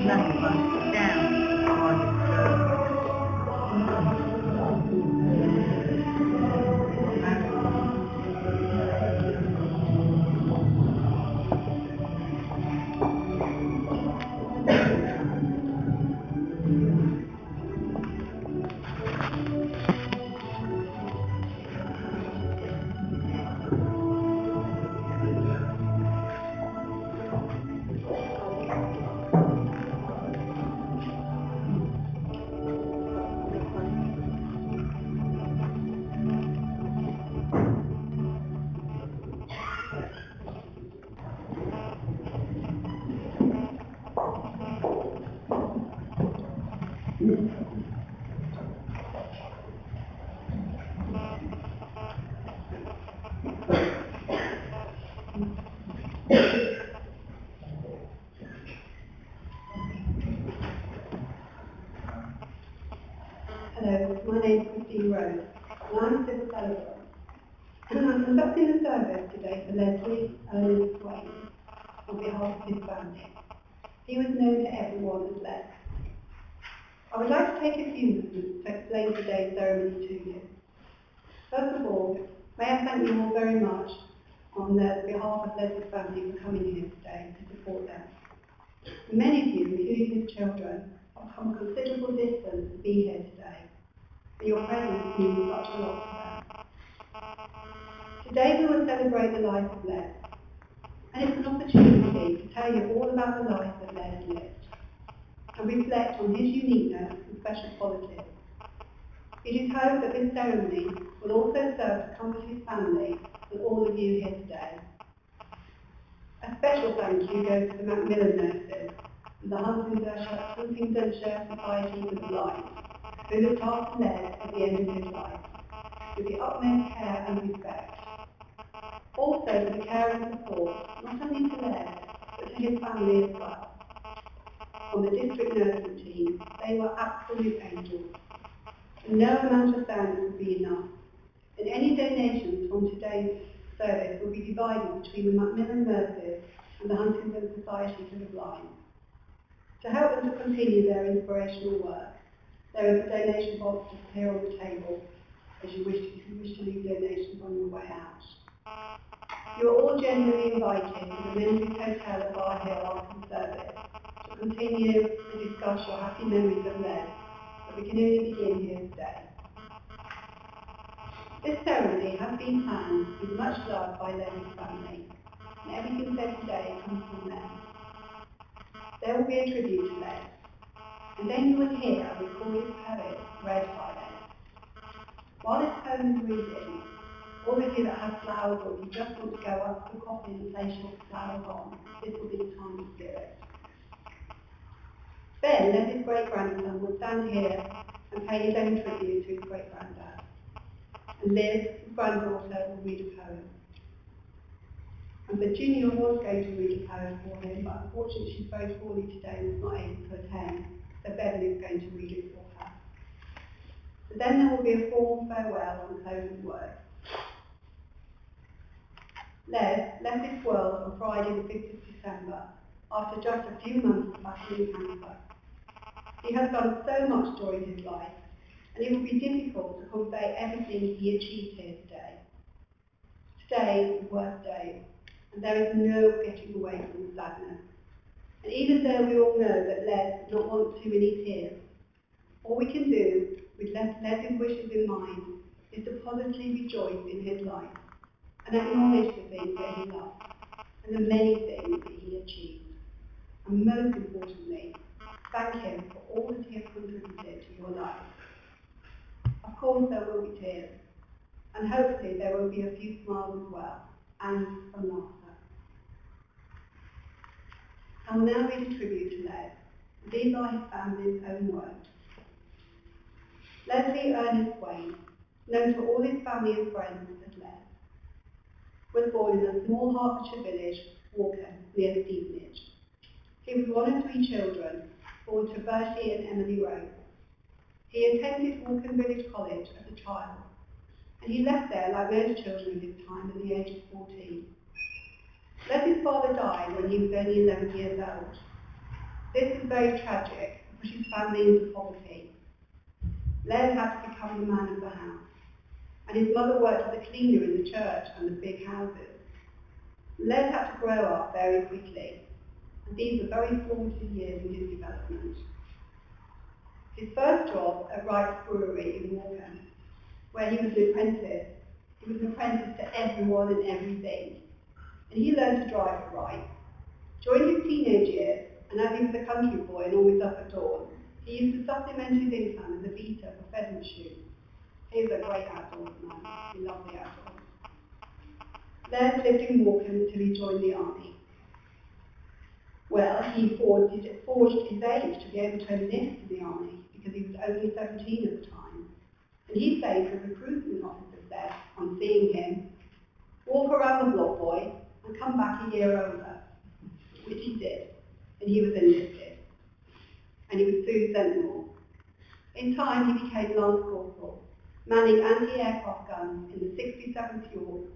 leftmost down on the Hello, my name is Christine Rose, and I'm a civil celebrant. And I'm conducting a service today for Leslie Ernest Swain on behalf of his family. He was known to everyone as Les. I would like to take a few moments to explain today's ceremony to you. First of all, may I thank you all very much on behalf of Leslie's family for coming here today to support them. Many of you, including his children, have come a considerable distance to be here today, and your presence means such a lot to them. Today we will celebrate the life of Les, and it's an opportunity to tell you all about the life that Les lived, and reflect on his uniqueness and special qualities. It is hoped that this ceremony will also serve to comfort his family and all of you here today. A special thank you goes to the Macmillan nurses and the Huntingdonshire Society for the Blind, who looked after Les at the end of his life, with the utmost care and respect. Also for the care and support, not only to Les, but to his family as well. On the district nursing team, they were absolute angels. And no amount of thanks would be enough. And any donations from today's service will be divided between the Macmillan nurses and the Huntingdon Society for the Blind. To help them to continue their inspirational work, there is a donation box just here on the table, if you wish to leave donations on your way out. You are all genuinely invited to the Menzies Hotel at Bar Hill after the service to continue to discuss your happy memories of Les, but we can only begin here today. This ceremony has been planned with much love by Leslie's family, and everything said today comes from them. There will be a tribute to Les, and then you will hear a recorded poem read by Les. While this poem is reading, all of you that have flowers or you just want to go up to the coffin and place your flowers on, this will be the time to do it. Then Leslie's great-grandson will stand here and pay his own tribute to his great-granddad. And Liz, his granddaughter, will read a poem. And Virginia was going to read a poem for him, but unfortunately she's very poorly today and was not able to attend, so Beverly is going to read it for her. So then there will be a formal farewell and closing words. Les left this world on Friday the 5th of December, after just a few months of battling cancer. He has done so much during his life, and it would be difficult to convey everything he achieved here today. Today is the worst day, and there is no getting away from the sadness. And even though we all know that Les would not want too many tears, all we can do, with Leslie's wishes in mind, is to positively rejoice in his life, and acknowledge the things that he loved, and the many things that he achieved. And most importantly, thank him for all that he has contributed to your life. Of course there will be tears, and hopefully there will be a few smiles as well, and some laughter. I will now read a tribute to Les. These are his family's own words. Leslie Ernest Swain, known to all his family and friends as Les, was born in a small Hertfordshire village, Walkham, near Stevenage. He was one of 3 children, born to Bertie and Emily Rose. He attended Walkham Village College as a child, and he left there like most children of his time at the age of 14. Leslie's father died when he was only 11 years old. This was very tragic and put his family into poverty. Les had to become the man of the house, and his mother worked as a cleaner in the church and the big houses. Les had to grow up very quickly, and these were very formative years in his development. His first job at Wright's Brewery in Morecambe, where he was an apprentice. He was an apprentice to everyone and everything, and he learned to drive at Wright. During his teenage years, and as he was a country boy and always up at dawn, he used to supplement his income as a beater for pheasant shoots. He was a great outdoors man. He loved the outdoors. Les lived in Morecambe until he joined the army. Well, he forged his age to be able to enlist in the army because he was only 17 at the time. And he saved the recruitment officer said, on seeing him, "Walk around the block, boy, and come back a year older," which he did, and he was enlisted. And he was soon sent north. In time, he became Lance Corporal, manning anti-aircraft guns in the 67th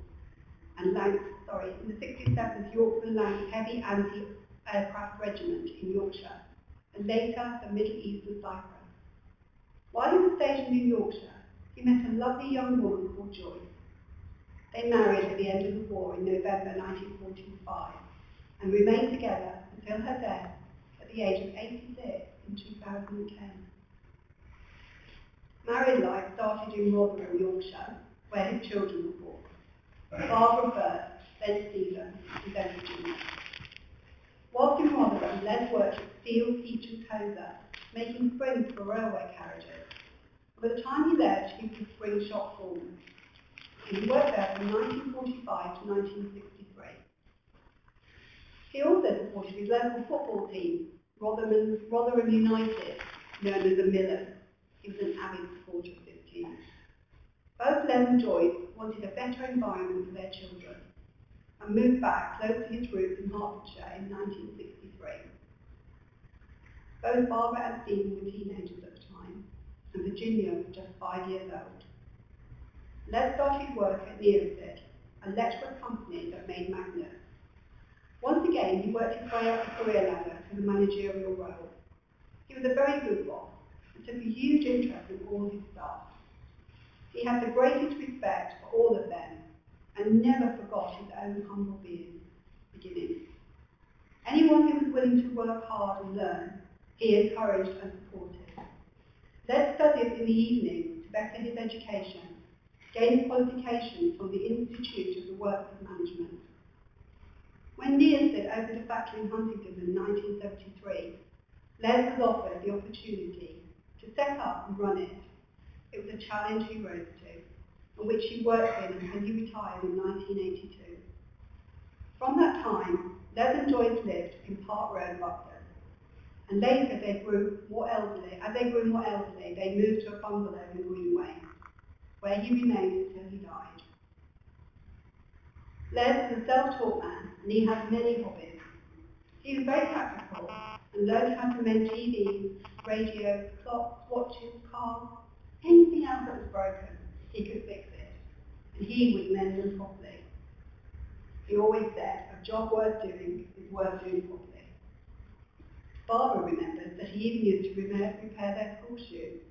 Yorkshire Lancs Heavy Anti-Aircraft Regiment in Yorkshire, and later the Middle East and Cyprus. While he was stationed in Yorkshire, he met a lovely young woman called Joyce. They married at the end of the war in November 1945 and remained together until her death at the age of 86 in 2010. Married life started in Rotherham, Yorkshire, where his children were born. Barbara first, then Stephen, and then Virginia. Whilst in Rotherham, Les worked at Steel, Peach and Tozer, making springs for railway carriages. By the time he left, he was a spring shop foreman, and he worked there from 1945 to 1963. He also supported his local football team, Rotherham United, known as the Millers. He was an avid supporter of this team. Both Les and Joyce wanted a better environment for their children and moved back close to his roots in Hertfordshire in 1963. Both Barbara and Stephen were teenagers at the time, and Virginia was just 5 years old. Les started work at Neosid, a electrical company that made magnets. Once again, he worked his way up the career ladder to the managerial role. He was a very good boss and took a huge interest in all his staff. He had the greatest respect for all of them and never forgot his own humble beginnings. Anyone who was willing to work hard and learn, he encouraged and supported. Les studied in the evening to better his education, gained qualifications from the Institute of the Works of Management. When Neosid opened a factory in Huntingdon in 1973, Les was offered the opportunity to set up and run it. It was a challenge he rose to, and which he worked in until he retired in 1982. From that time, Les and Joyce lived in Park Road, Buxton, and later as they grew more elderly, they moved to a bungalow in Greenway, where he remained until he died. Les was a self-taught man, and he had many hobbies. He was very practical and learned how to mend TVs, radios, clocks, watches, cars, anything else that was broken, he could fix it, and he would mend them properly. He always said, a job worth doing is worth doing properly. Barbara remembers that he even used to repair their school shoes.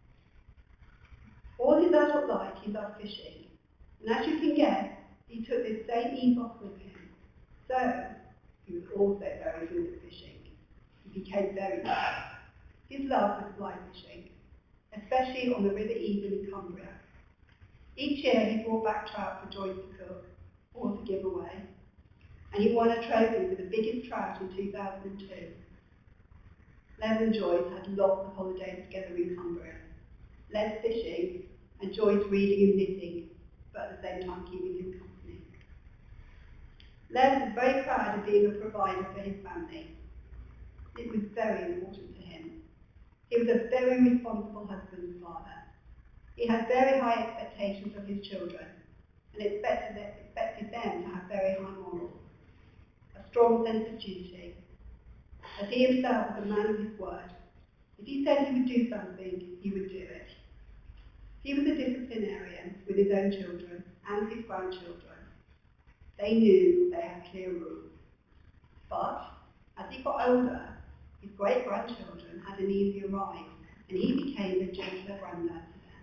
All his adult life he loved fishing, and as you can guess, he took this same ethos with him. So, he was also very good at fishing. He became very good. His love was fly fishing, especially on the River Eden in Cumbria. Each year he brought back trout for Joyce to cook or to give away, and he won a trophy for the biggest trout in 2002. Les and Joyce had lots of holidays together in Cumbria. Les fishing and Joyce reading and knitting, but at the same time keeping him company. Les was very proud of being a provider for his family. It was very important to him. He was a very responsible husband and father. He had very high expectations of his children and expected them to have very high morals, a strong sense of duty. As he himself was a man of his word, if he said he would do something, he would do it. He was a disciplinarian with his own children and his grandchildren. They knew they had clear rules. But as he got older, His great-grandchildren had an easier ride, and he became a gentler granddad to them.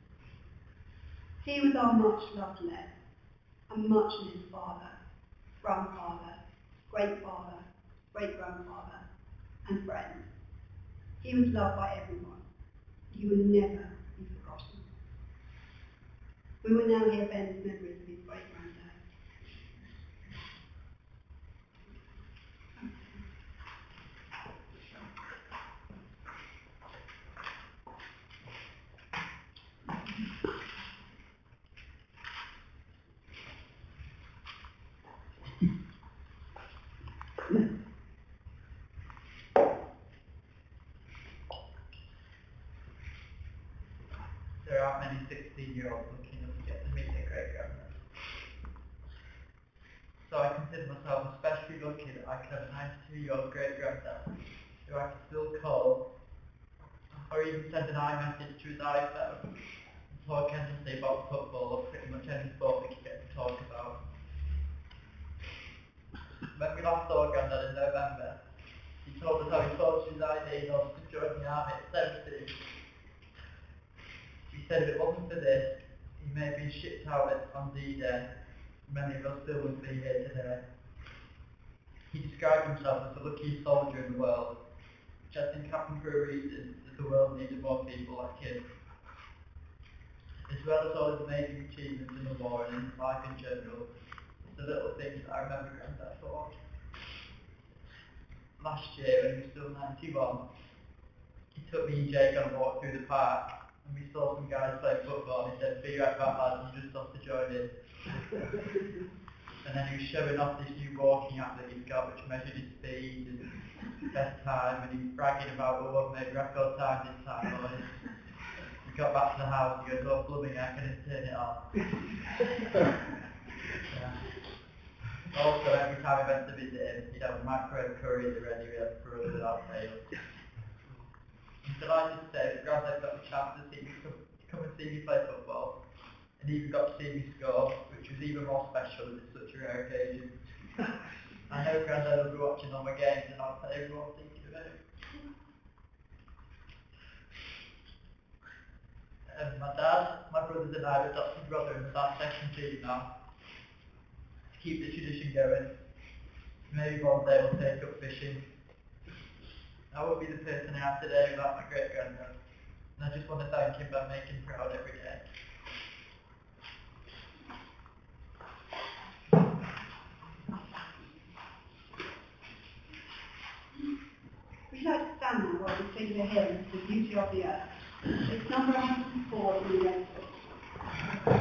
He was our much-loved Les, a much-missed father, grandfather, great-father, great-grandfather, and friend. He was loved by everyone. He would never be forgotten. We will now hear Ben's memories of his great-granddad. There aren't many 16-year-olds lucky enough to get to meet their great-granddad. So I consider myself especially lucky that I could have a 92-year-old great-granddad who I could still call or even send an iMessage to his iPhone and talk endlessly about football or pretty much any sport we could get to talk about. When we last saw Grandad in November, he told us how he forged his ID in order to join the army at 17. He said if it wasn't for this, he may have been shipped out on D-Day. Many of us still wouldn't be here today. He described himself as the luckiest soldier in the world, which I think happened for a reason, that the world needed more people like him. As well as all his amazing achievements in the war and in his life in general, it's the little things that I remember Grandad for. Last year, when he was still 91, he took me and Jake on a walk through the park, and we saw some guys playing football, and he said, "Be right back, lads, and you just have to join in." And then he was showing off this new walking app that he's got, which measured his speed and best time, and he was bragging about, "Oh, I've made record time this time, boys." We got back to the house, he goes, "Oh, blooming, I can turn it on." Yeah. Also, every time I went to visit him, he'd have a microwave curry at the ready for us without fail. I'm delighted to say that Grandad got the chance to come and see me play football, and even got to see me score, which was even more special as it's such a rare occasion. I know Grandad will be watching all my games, and I'll tell everyone thinking of it. My dad, my brothers and I have adopted Rotherham as our second team now. To keep the tradition going, maybe one day we'll take up fishing. I won't be the person I am today without my great-granddad, and I just want to thank him by making him proud every day. We'd like to stand now while we sing the hymn, The Beauty of the Earth. It's number 104 in the Red Book.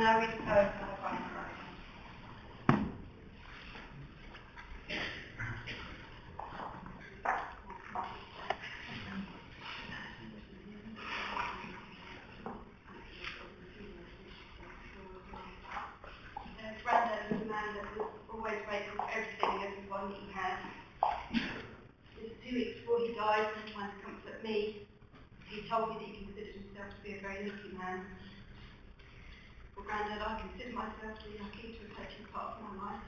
now read a poem for her grandson. Grandad was a man that was always grateful for everything and everyone that he had. It was 2 weeks before he died, and trying to comfort me, he told me that he considered himself to be a very lucky man. Well, Grandad, I consider myself to be lucky to have had you part of my life.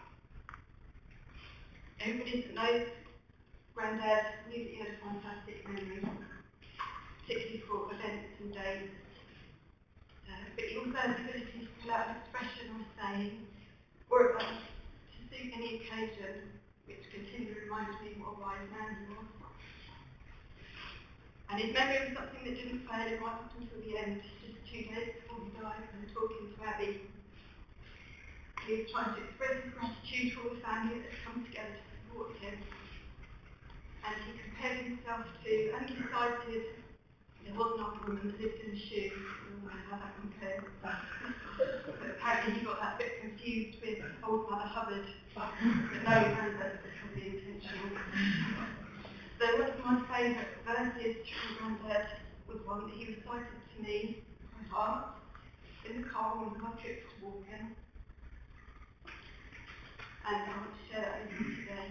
Everybody that knows Grandad knew that he had a fantastic memory, particularly for events and dates. But he also had the ability to pull out an expression or a saying, or to suit any occasion, which continually reminds me what a wise man he was. And his memory was something that didn't fail him right up until the end, just 2 days before he died, when talking to Abby. He was trying to express his gratitude for all the family that had come together to support him. And he compared himself to, and decided there was an old woman that lived in a shoe. We all know how that one goes. But apparently he got that bit confused with old Mother Hubbard. But no, Grandad was probably intentional. So one of my favourite verses from Grandad was one that he recited to me by heart in the car on one of my trips to Walken. And I want to share that with you today.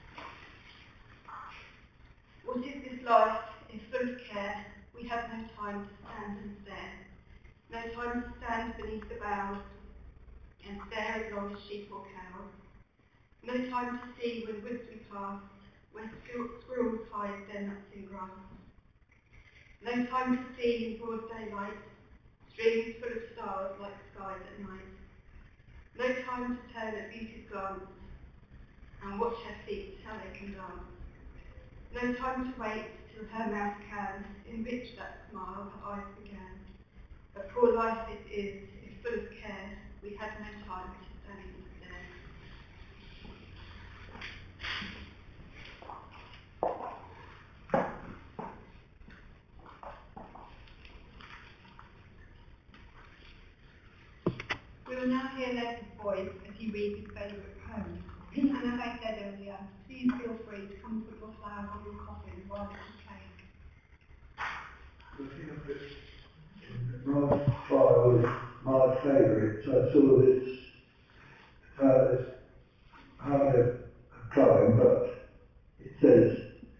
What is this life if full of care? We have no time to stand and stare. No time to stand beneath the boughs and stare as long as sheep or cow. No time to see when woods we pass, where squirrels hide their nuts in grass. No time to see in broad daylight, streams full of stars like skies at night. No time to turn a beauty's glance and watch her feet how they can dance. No time to wait till her mouth can enrich that smile her eyes began. A poor life it is, if full of care, we had no time to stand and stare. We will now hear Les's voice as he reads his favourite poem. And as I said earlier, please feel free to come put your flowers on your coffin while this is playing. My file is my favourite. I saw this hard a poem, but it says,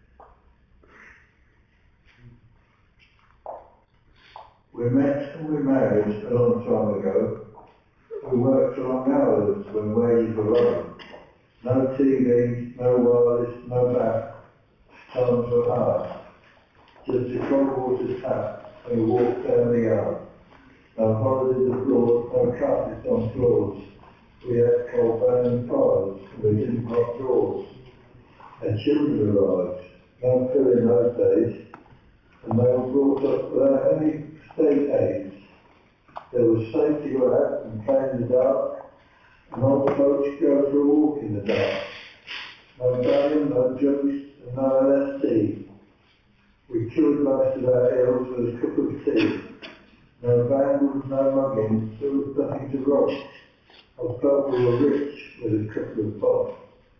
we met and we married a long time ago. We worked long hours when wages were low. No TV, no wireless, no bath. Times were hard. Just a cold water tap and a walk down the yard. No holidays abroad, no carpets on floors. We had coal burning fires and we didn't lock doors. And children arrived, no pill in those days, and they were brought up without any state aids. There was safety out and play in the dark, and old folks go for a walk in the dark. No Valium, no drugs, and no LSD. We cured most of our ills with a cup of tea. No vandals, no mugging, there was nothing to rob. I felt we were rich with a couple of bob.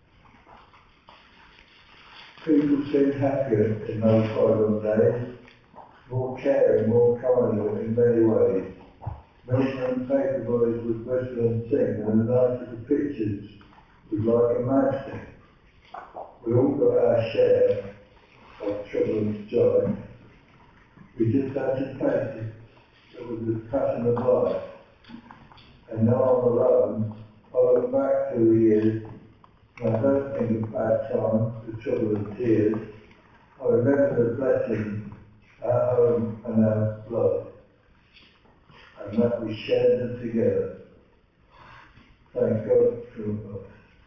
People seemed happier in those bygone days, more caring, more kinder in many ways. Milkmen and paper boys would whistle and sing, and the night of the pictures was like a mad thing. We all got our share of trouble and strife. We just had to face it. It was the passion of life. And now I'm alone, I look back through the years, and I don't think of bad times, the trouble and tears. I remember the blessings, our home and our love, and that we shared them together. Thank God for us.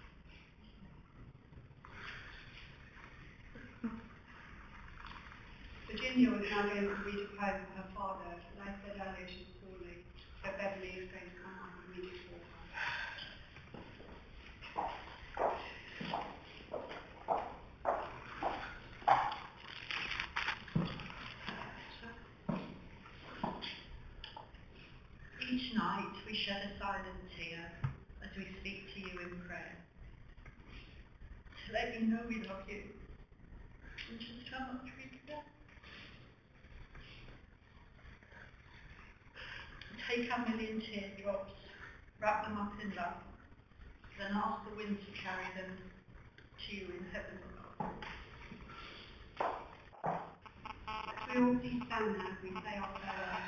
Virginia was now going to read a poem for her father, and I said earlier she was poorly, so Beverly is going to come up and read it for her. Each night we shed a silent tear as we speak to you in prayer, to let you know we love you and just how much we care. Take our million teardrops, wrap them up in love, then ask the wind to carry them to you in heaven above. We all please stand now as we say our farewell.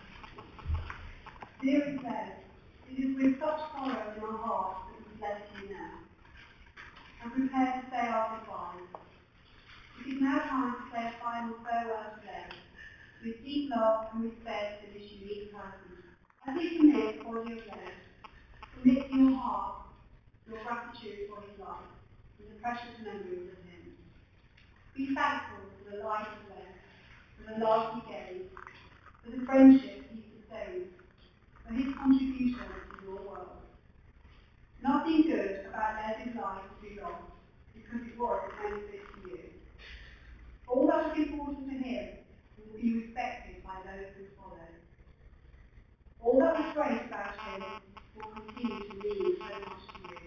Dear Claire, it is with such sorrow in our hearts that we bless you now, and prepare to say our goodbyes. It is now time to say a final farewell to them, with deep love and respect for this unique person. As we commit the body of Claire, commit to your heart your gratitude for his life and the precious memories of him. Be thankful for the life he led, for the love he gave, for the friendship he sustained, for his contribution to your world. Nothing good about Les's life will be lost, because it was a benefit to you. All that was important to him will be respected by those who follow. All that was great about him will continue to mean so much to you.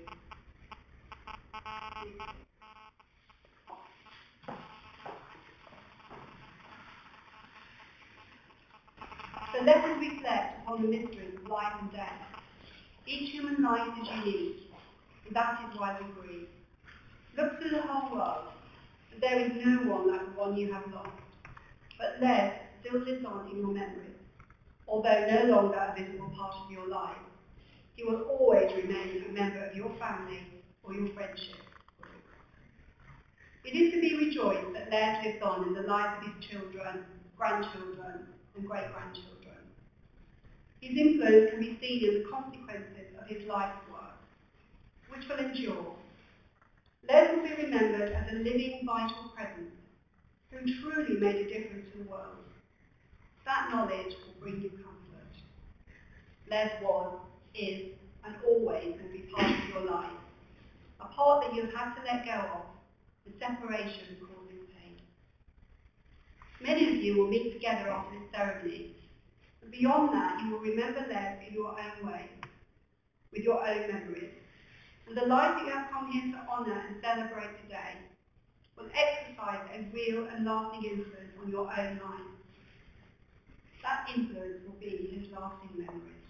So let us reflect upon the mysteries of life and death. Each human life is unique, and that is why we grieve. Look through the whole world, and there is no one like the one you have lost. But Les still lives on in your memory. Although no longer a visible part of your life, he will always remain a member of your family or your friendship group. It is to be rejoiced that Les lives on in the lives of his children, grandchildren, and great-grandchildren. His influence can be seen in the consequences of his life's work, which will endure. Les will be remembered as a living, vital presence who truly made a difference in the world. That knowledge will bring you comfort. Les was, is, and always will be part of your life, a part that you have had to let go of, the separation causing pain. Many of you will meet together after this ceremony, but beyond that you will remember Les in your own way, with your own memories. And the life that you have come here to honour and celebrate today will exercise a real and lasting influence on your own life. That influence will be his lasting memories.